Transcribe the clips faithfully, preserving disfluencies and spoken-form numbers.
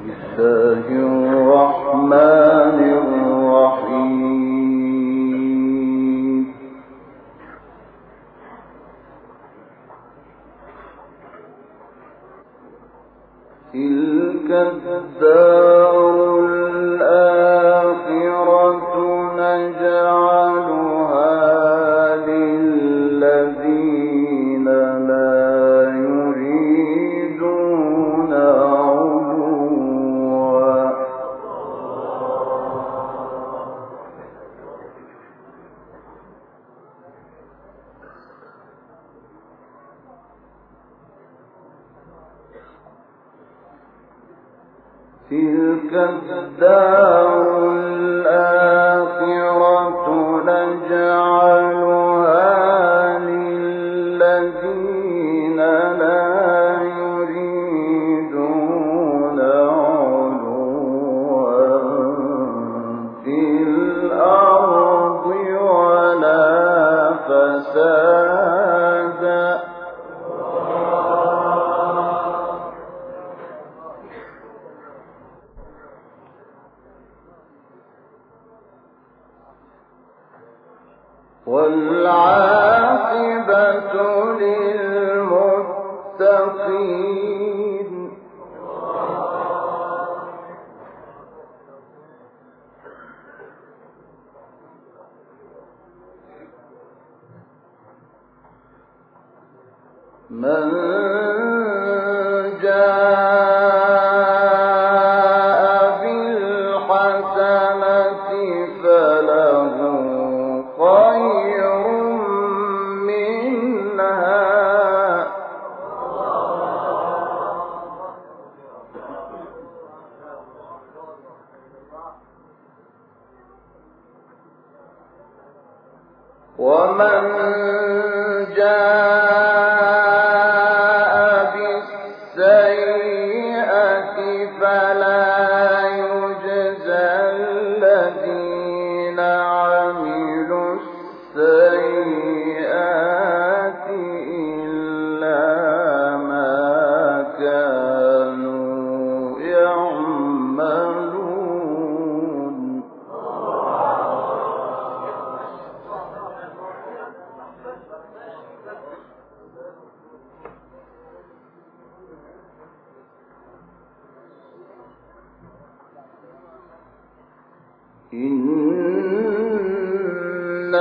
الله الرحمن الرحيم. تلك الدار الآخرة نجعلها للذين لا يريدون علوا تلك الدار الآخرة نجعلها للذين لا يريدون علوا في الأرض ولا فسادا والعاقبة للمتقين. من جاء بالحسنة فله خير منها ومن جاء بالسيئة فلا يجزى الذين عملوا السيئات إلا ما كانوا يعملون. إن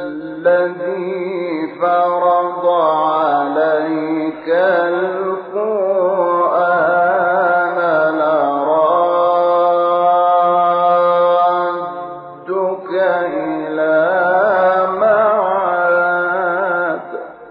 الذي فرض عليك القرآن لرادك إلى معاد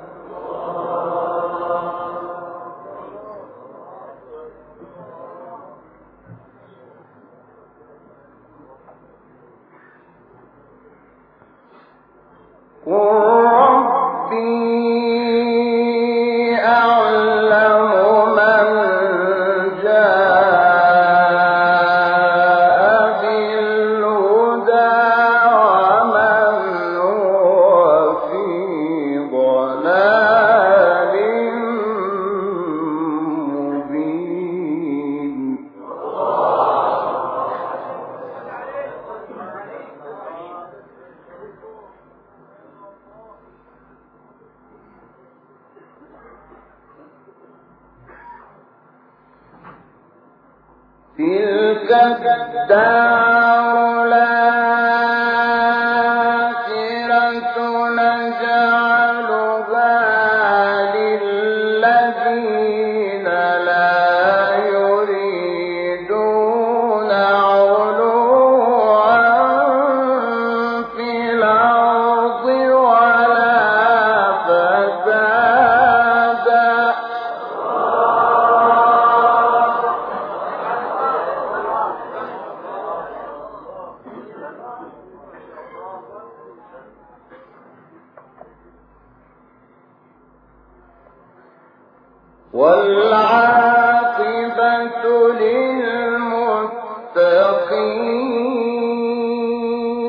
قل ربي أعلم من جاء بالهدى ومن هو في ضلال مبين. تلك الدار الآخرة نجعلها للذين لا يريدون علوا في الأرض ولا فسادا والعاقبة للمتقين.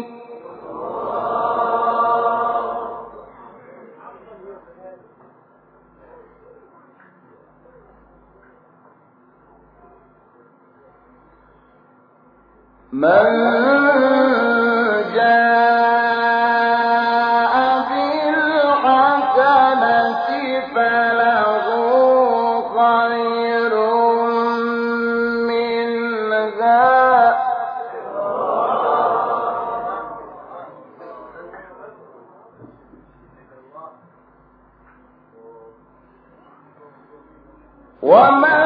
من جاء بالحسنة فله خير منها ومن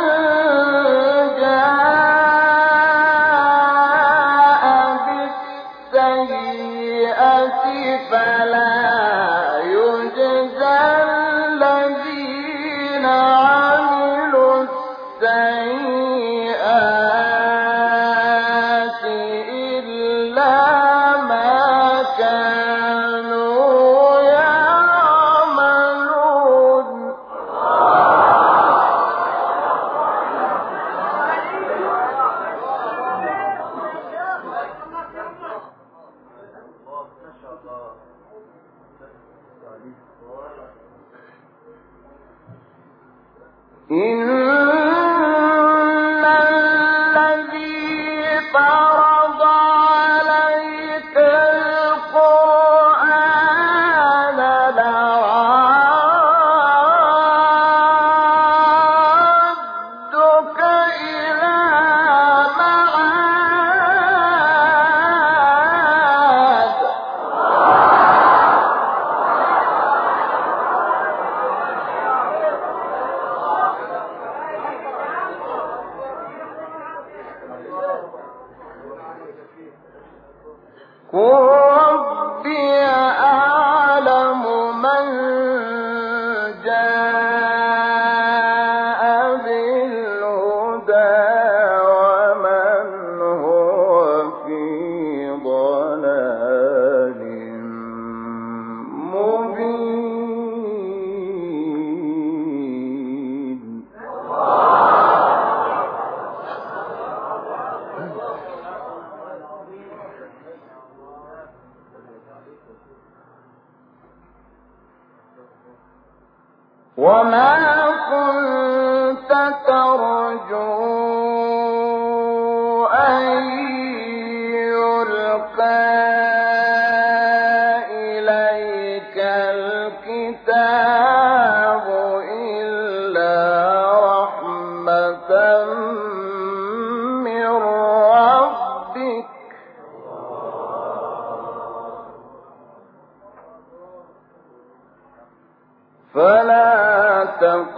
إن الذي فرض عليك القرآن لرادك إلى معاد قل ربي أعلم من جاء بالهدى ومن هو في ضلال مبين وما كنت ترجو أن يلقى إليك الكتاب إلا رحمة من ربك فلا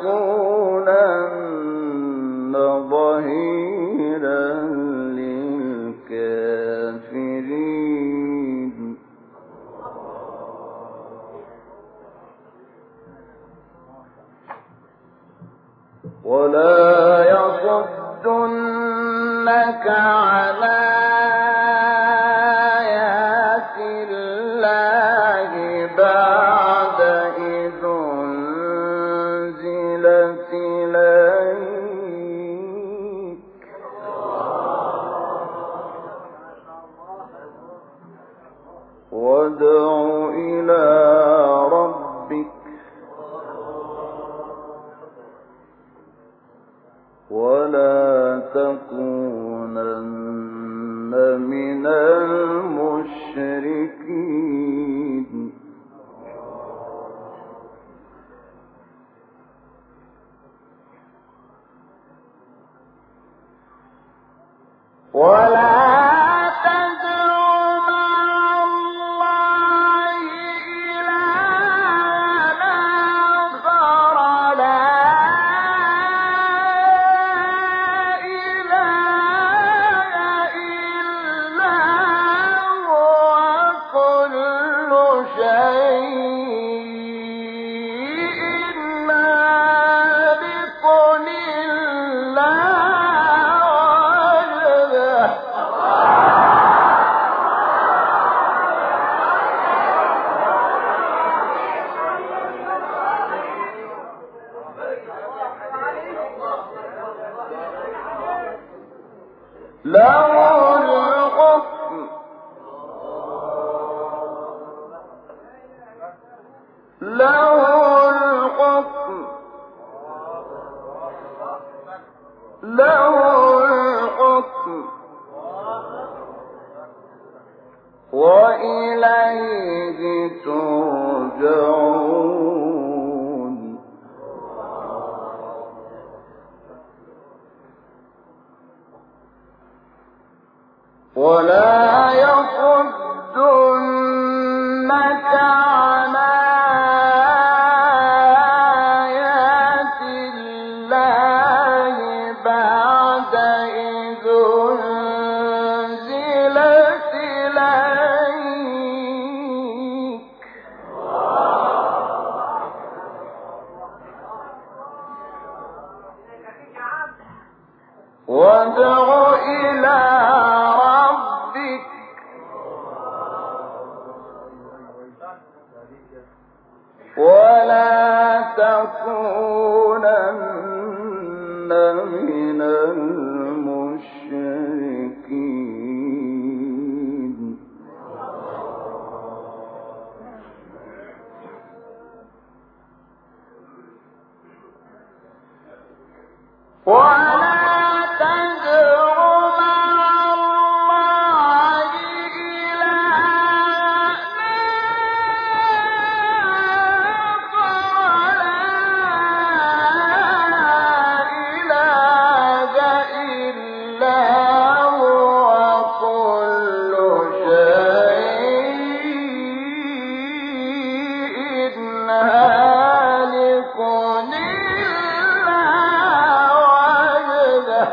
تكونن ظهيرا للكافرين ولا يصدنك عن آيات الله بعد إذ أنزلت إليك وادع إلى ربك ولا تكونن من المشركين ولا له الحكم له الحكم له الحكم ترجعون ولا يصدنك عن آيات الله بعد إذ أنزلت إليك وادع إلى ربك ولا تكونن من المشركين ولا تدع مع الله إلها آخر لا إله إلا هو كل شيء هالك إلا وجهه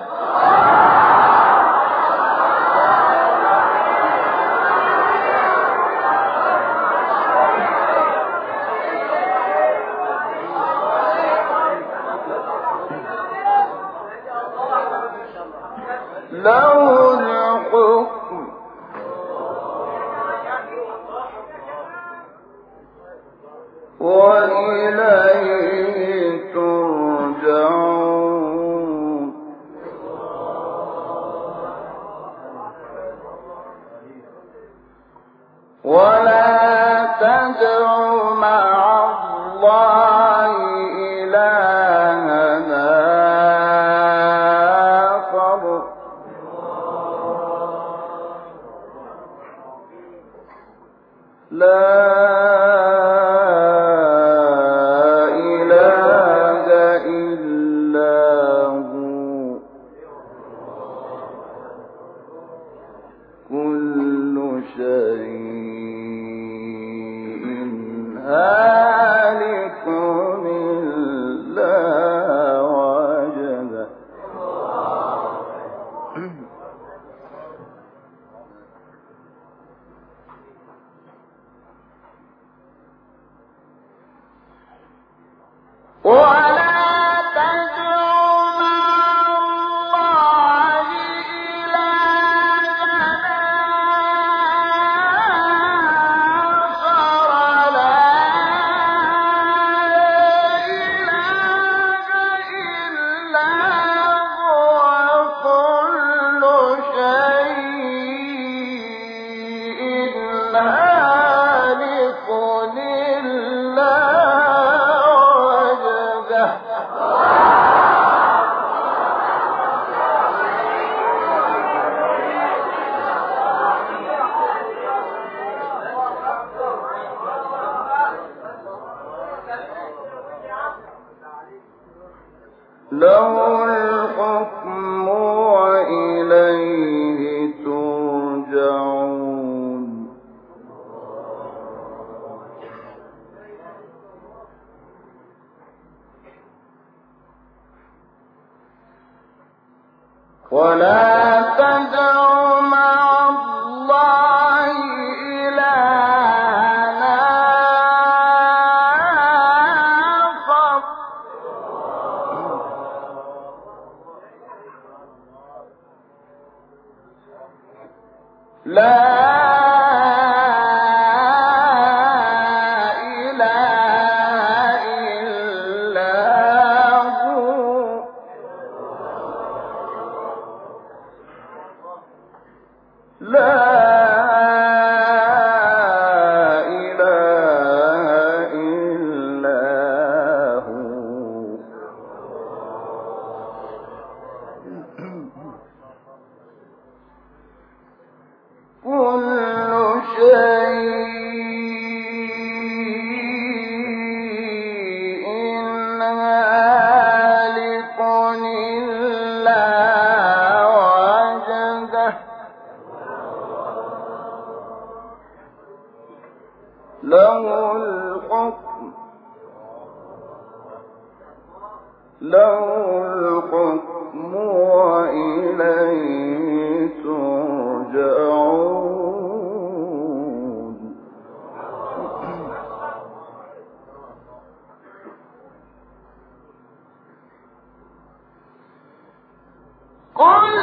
له الحكم وإليه ترجعون ولا تدع مع الله إلها آخر لا إله إلا هو كل شيء هالك إلا وجهه ولا تدع مع الله إلها آخر لا إله إلا هو كل شيء هالك إلا وجهه له الحكم وإليه ترجعون ولا تدع مع الله إلها آخر لا إله إلا هو لا إله إلا هو كل شيء له الحكم له الحكم وإليه ترجعون. كل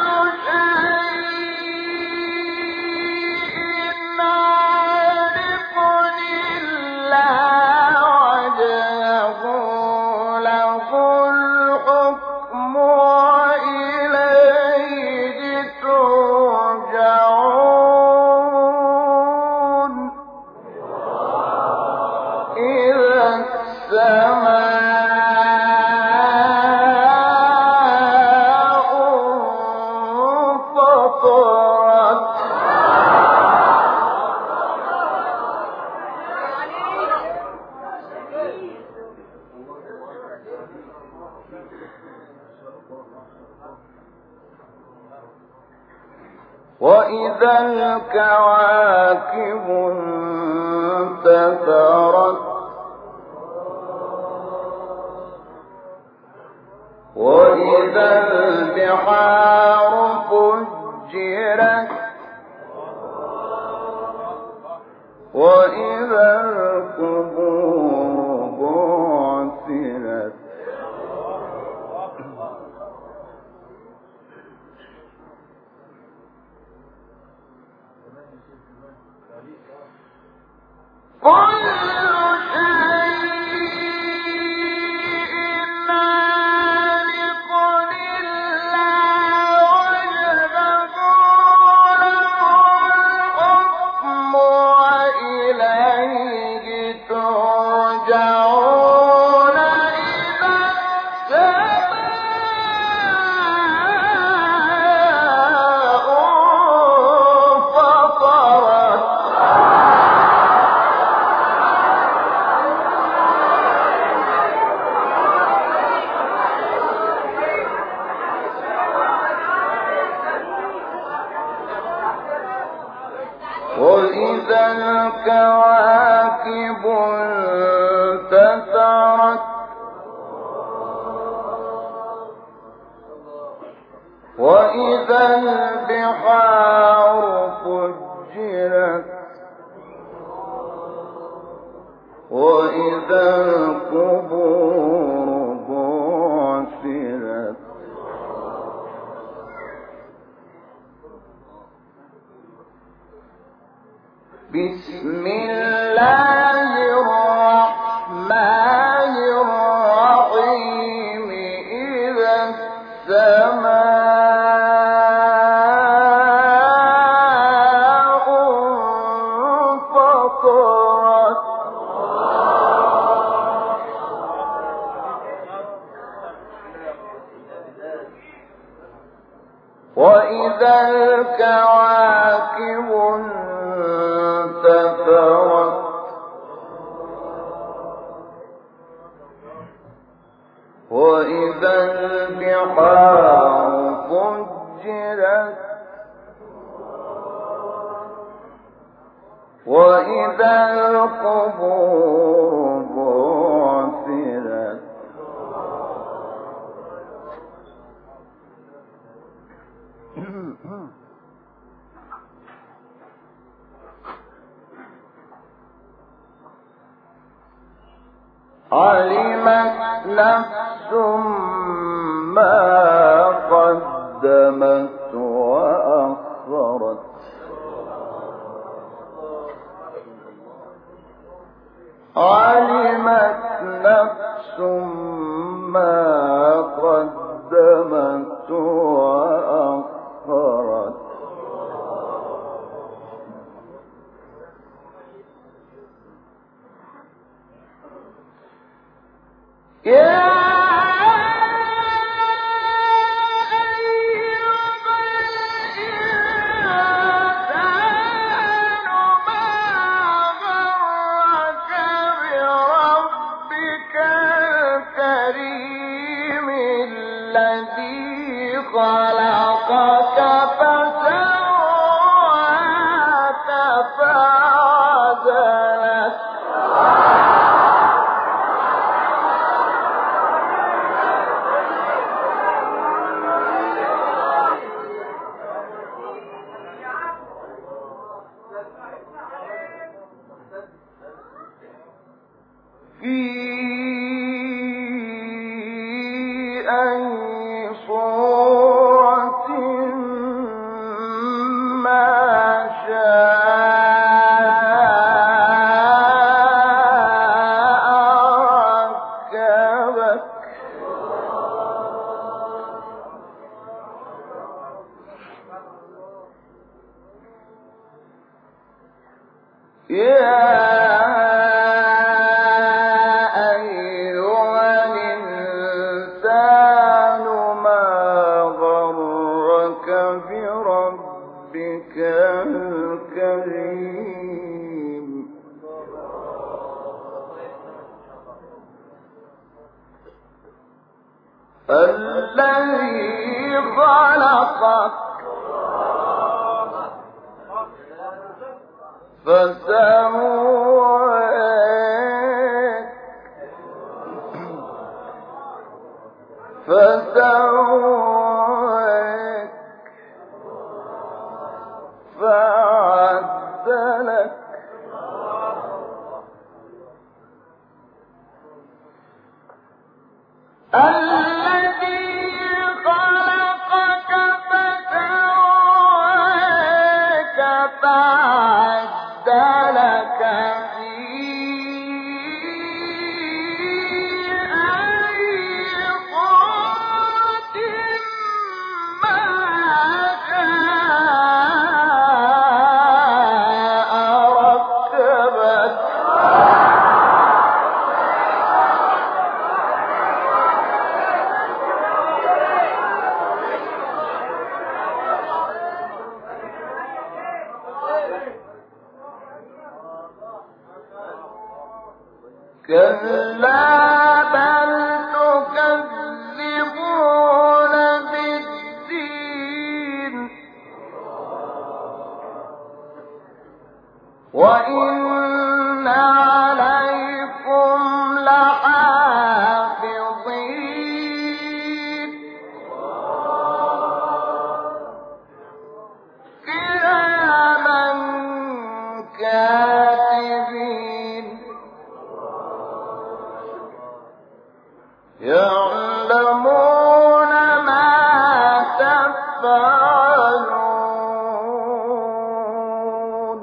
وإذا الكواكب انتثرت وإذا البحار فجرت وإذا القبور بعثرت كل وإذا الكواكب انتثرت وإذا البحار فجرت وإذا القبور بعثرت بسم الله الرحمن الرحيم إذا السماء انفطرت وإذا الكواكب انتثرت وإذا البحار فجرت وإذا القبور بعثرت علمت نفس ما قدمت وأخرت علمت نفس ما قدمت وأخرت يا خلقك فسواك فعدلك الذي خلقك فسواك فسواك فعدلك كلا بل تكذبون بالدين وإن عليكم لحافظين كراما كاتبين يعلمون ما تفعلون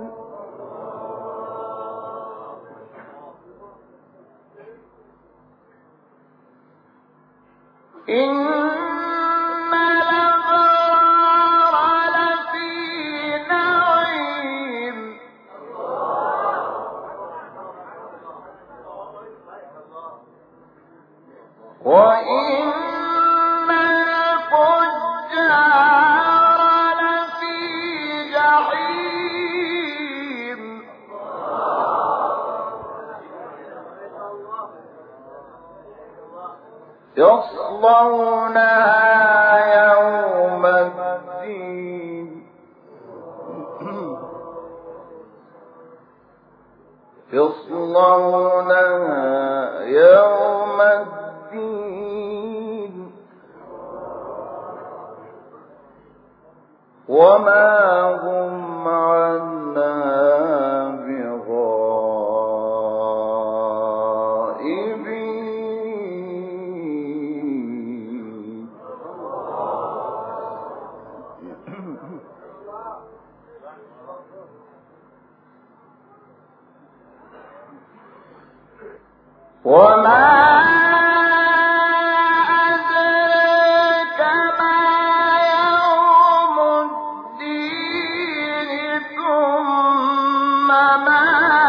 إن الأبرار لفي نعيم وإن الفجار لفي جحيم يصلونها يوم الدين يصلونها يوم الدين وما هم عنها بغائبين وما أدرك ما يوم الدين ثم ما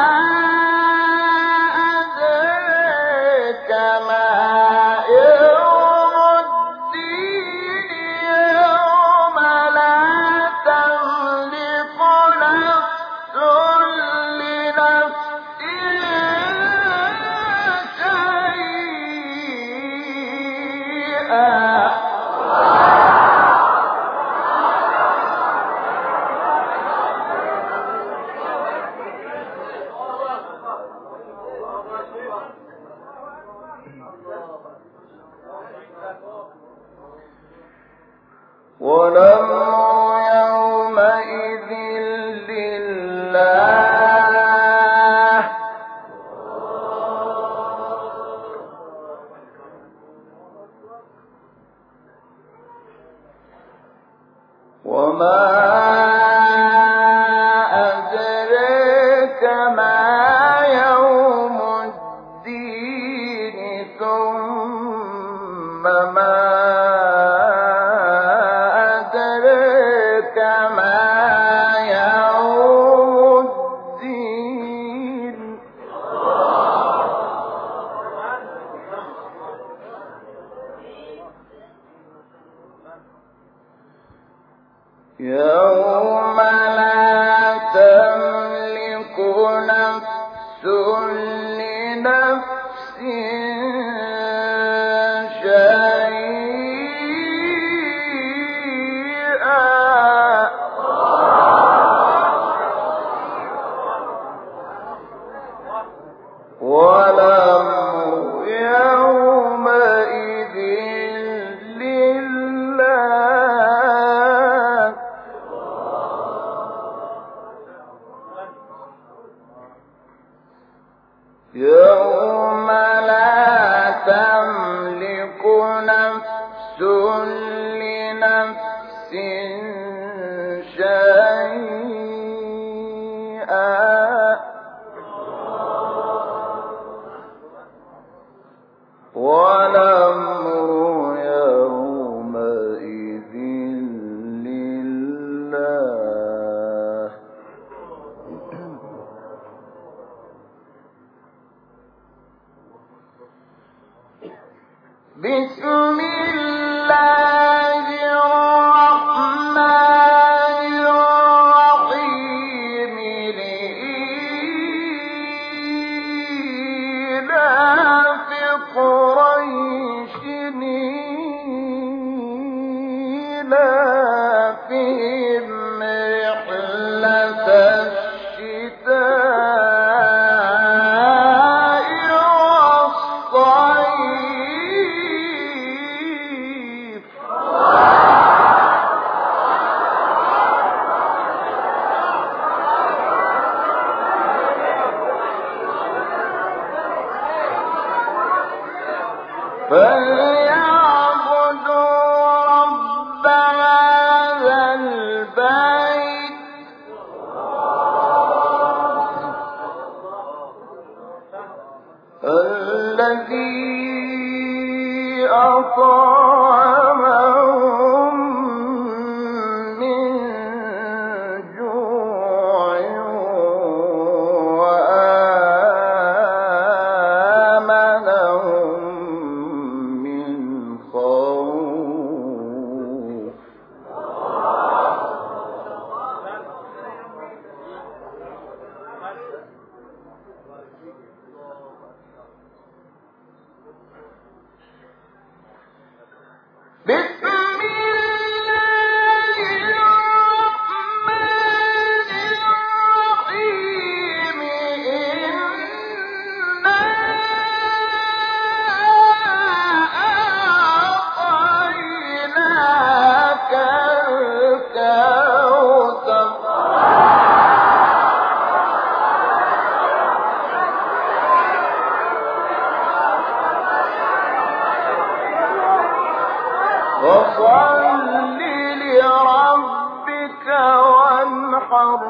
أدرك ما يوم الدين يوم لا تملك نفس لنفس والأمر يومئذ لله وما أدريك ما يوم الدين ثم ما أدريك ما يوم الدين يوم لا تملك نفس لنفس يوم لا تملك نفس لنفس شيئا والأمر يومئذ لله. بسم الله الرحمن الرحيم. لإيلاف قريش إيلافهم رحلة الشتاء والصيف. فليعبدوا رب هذا البيت الذي أطعمهم من جوع وآمنهم من خوف. بسم الله الرحمن الرحيم. إنا أعطيناك الكوثر. فصل لربك وانحر.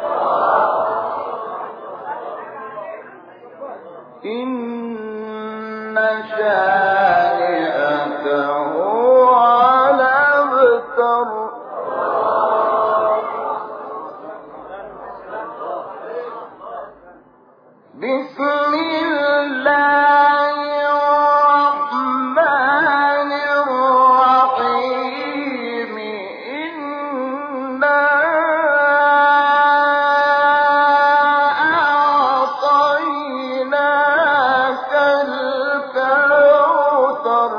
إن شانئك هو الأبتر. بسم الله الرحمن الرحيم. إنا أعطيناك الكوثر.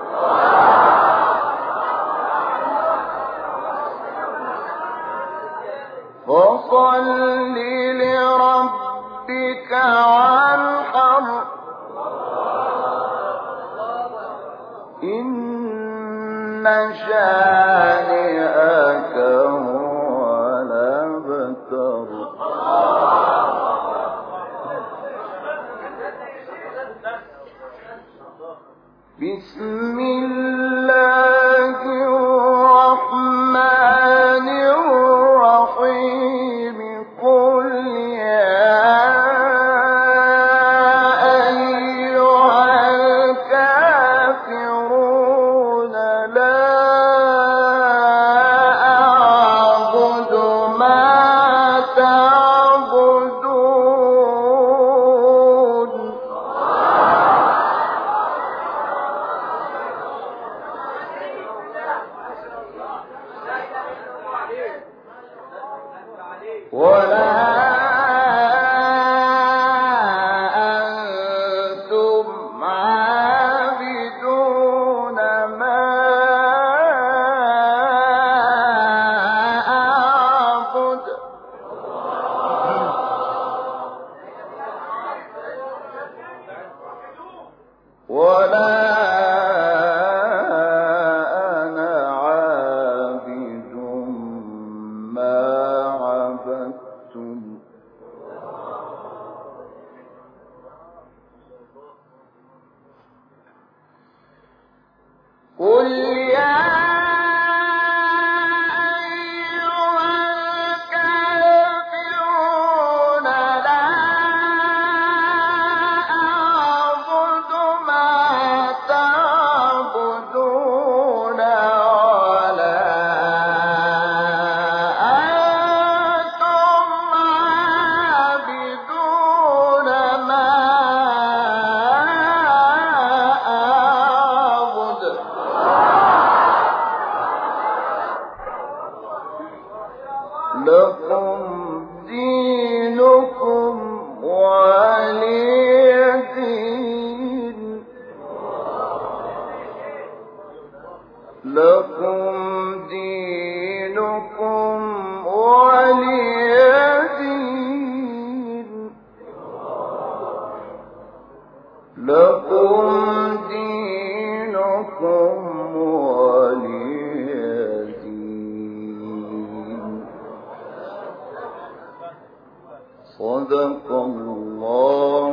فصل لربك وانحر. إن شانئك هو الأبتر. بسم الله الرحمن الرحيم. قل يا ولا أنتم عابدون ما أعبد ولا أنا عابد ما عبدتم قل يا أيها الكافرون لا أعبد ما تعبدون ولا أنتم عابدون ما أعبد لكم دينكم ولي دين لكم دينكم ولي دين لكم دينكم ولي دين صدق الله